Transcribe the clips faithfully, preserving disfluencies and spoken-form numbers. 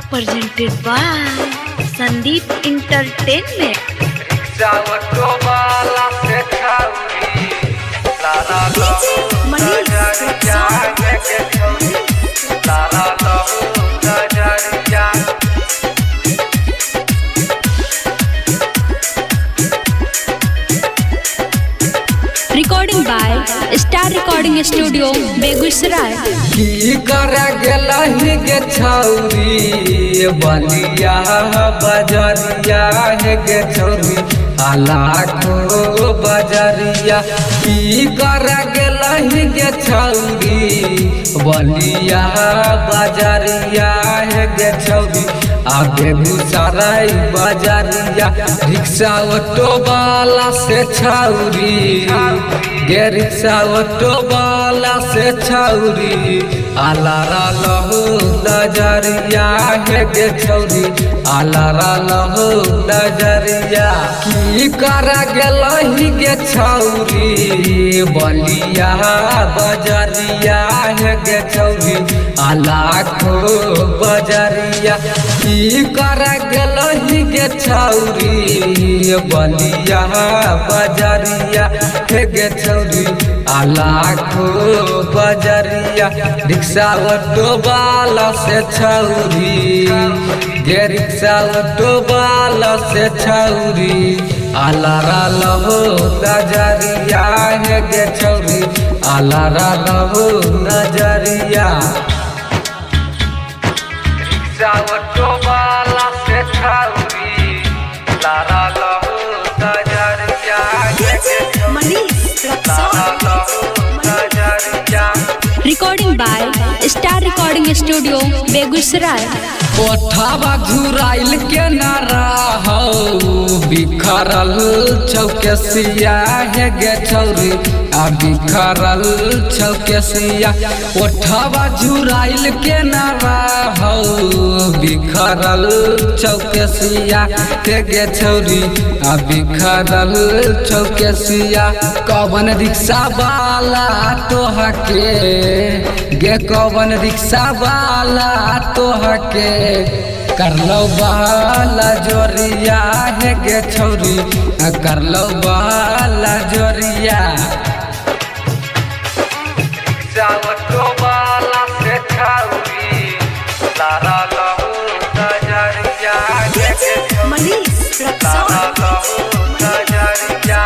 presented by Sandeep Entertainment. Recording by Star Recording Studio, Begusrai. की कर गेलही गे छौरी बलिया बजरिया है गे छौरी लाखो बजरिया की कर गेलही गे छौरी बलिया बजरिया है गे छौरी आ बेगूसराय बजरिया रिक्शा ऑटो वाला से छौरी गे रिक्शा ऑटो वाला से छौरी आलारा लहू नजरिया है गे छौरी आलारा लहू नजरिया की कर गेलही गे छौरी बलिया बजरिया है गे छौरी लाखो बजरिया की कर गेलही गे छौरी बलिया बजरिया है गे छौरी लाखो बजरिया रिक्शा ऑटो वाला से छौरी गे रिक्शा ऑटो वाला से छौरी आलारा लहो नजरिया है गे छौरी आलारा लहो नजरिया रिक्शा ऑटो वाला से छौरी लारा लहो नजरिया है गे छौरी लारा लहो नजरिया। Recording by Star Recording Studio, Begusrai. कोठावा झुराइल के नारा हो बिखरल चौकसिया है गे छौरी आ बिखरल चौकसिया कोठावा झुराइल के नारा हो बिखरल चौकसिया है गे छौरी आ बिखरल चौकसिया कवन रिक्शा वाला तोहा के गे कवन रिक्शा वाला तोहा के करलो बाला जोरिया है गे छौरी करलो बाला जोरिया रिक्शा ऑटो वाला से छौरी लारा लहू नजरिया है गे छौरी लारा लहू नजरिया।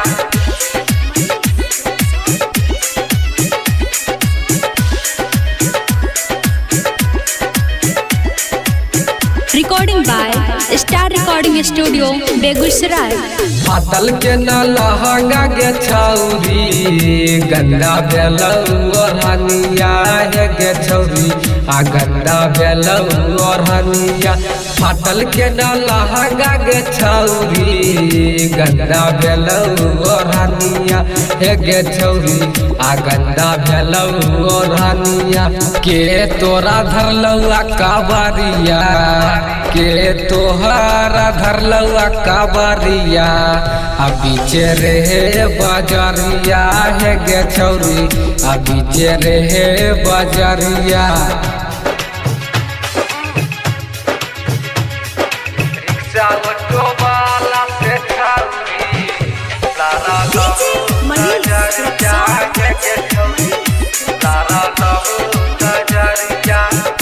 Recording by Star Recording Studio, Begusrai. फाटल के न लहंगा गे छौरी गंदा भेलौ ओढ़निया है गे छौरी आ गंदा भेलौ ओढ़निया फाटल के न लहंगा गे छौरी गंदा भेलौ ओढ़निया है गे छौरी आ गंदा भेलौ ओढ़निया के तोरा धरलौ आ काबरिया के तोहरा धरलौ आ काबरिया आ बीचे रहे बजरिया है गे छौरी आ बीचे रहे बजरिया रिक्शा ऑटो वाला से छौरी लारा लहू नजरिया है गे छौरी लारा लहू नजरिया।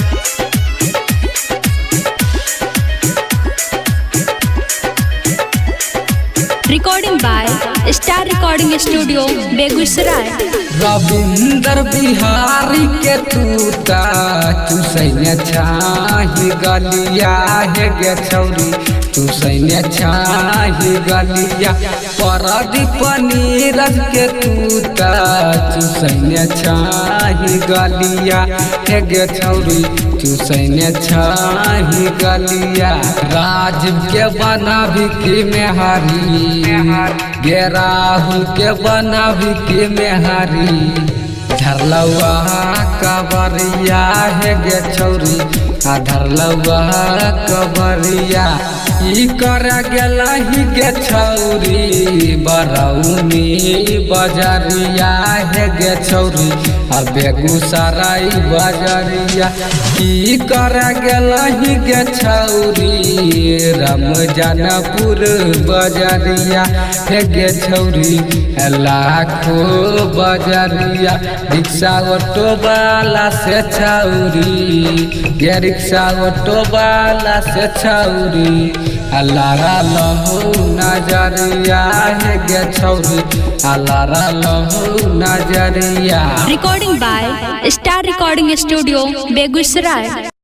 Recording by Star Recording Studio, Begusrai. Ravinder Bihari के तूता चुसैने छाही गलिया है गे छौरी चुसैने छाही गलिया परदीप नीरज के तूता चुसैने छाही गलिया है गे छौरी चुसैने छाही गलिया राजीव के बना भी की मेहारी गे राहुल के बना भी की मेहारी धरलवा कबरिया है गे छौरी आ धरलवा कबरिया ई कर गेलही गे छौरी बरौनी बजरिया है गे छौरी आ बेगूसराय बजरिया की कर गेलही गे छौरी रमजानपुर बजरिया है गे छौरी लाखो बजरिया रिक्शा ऑटो वाला से छौरी गे रिक्शा ऑटो वाला से छौरी अलारा लहू नजरिया है गे छौरी अलारा लहू नजरिया। Recording by star recording studio Begusarai.